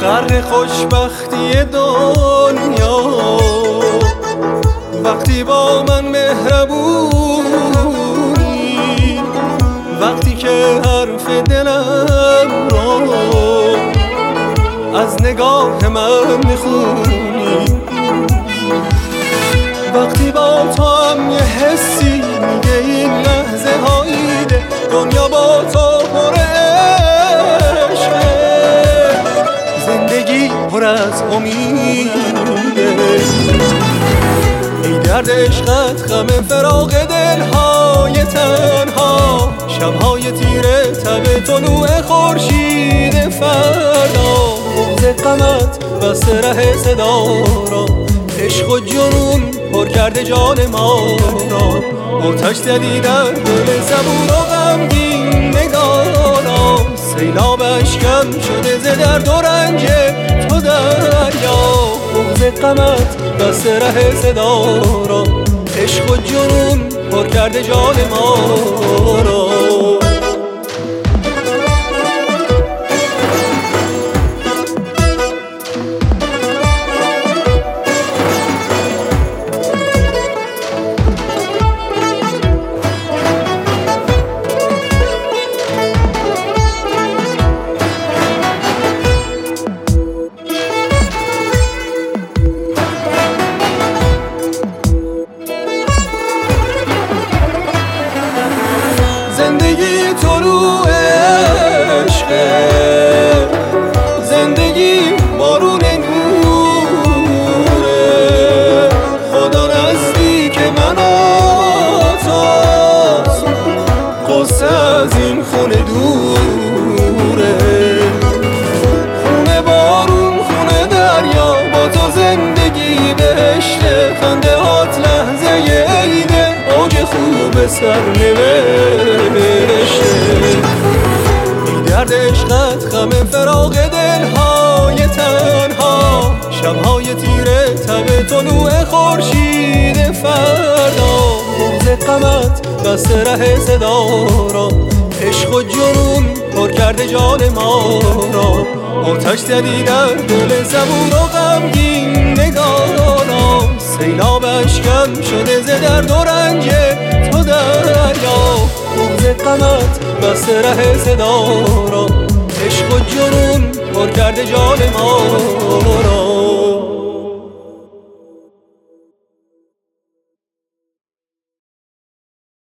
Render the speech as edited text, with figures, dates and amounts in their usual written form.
غرق خوشبختی دنیا وقتی با من مهربونی، وقتی که حرف دلم را از نگاه من میخونی، وقتی با تو هم یه حسی میگه این لحظه هاییده، دنیا با تو پر عشقه، زندگی پر از امیده. ای درد عشقت غم فراق دلهای تنها، شبهای تیره تب طلوع خورشید فردا، بغض غمت بسته ره صدا را، عشق و جنون پر کرده جان ما را، آتش زدی در دل صبور و غمگین نگارا، سیلاب اشکم شده ز درد و رنج تو دریا، بغض غمت بسته ره صدا را، عشق و جنون پر کرده جان ما را. زندگی طلوع عشقه، زندگی بارون نوره، خدا نزدیک من و تاست، قصه از این خونه دوره، خونه بارون خونه دریا، با تو زندگی بهشته، خنده هات لحظه عیده، اوج خوب سرنوشته. ای درد عشقت غم فراق دلهای تنها، شبهای تیره تب طلوع خورشید فردا، بغض غمت بسته ره صدا را، عشق و جنون پر کرده جان ما را، آتش زدی در دل صبور و غمگین نگارا، سیلاب اشکم شده ز درد و رنج تو دریا، بغض غمت بسته ره صدا را، عشق و جنون پر کرده جان ما را.